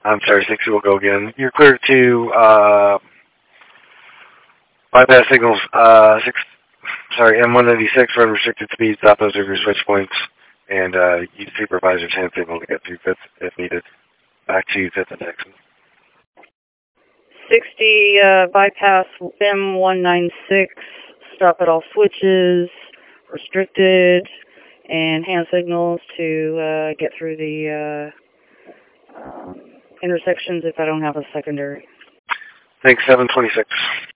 I'm sorry, 60 will go again. You're clear to bypass signals, M196 for unrestricted speed, stop those over your switch points, and use supervisor's hand signal to get through 5th if needed. Back to 5th and Texas. 60, bypass M196, stop at all switches, restricted, and hand signals to get through the intersections if I don't have a secondary. Thanks, 726.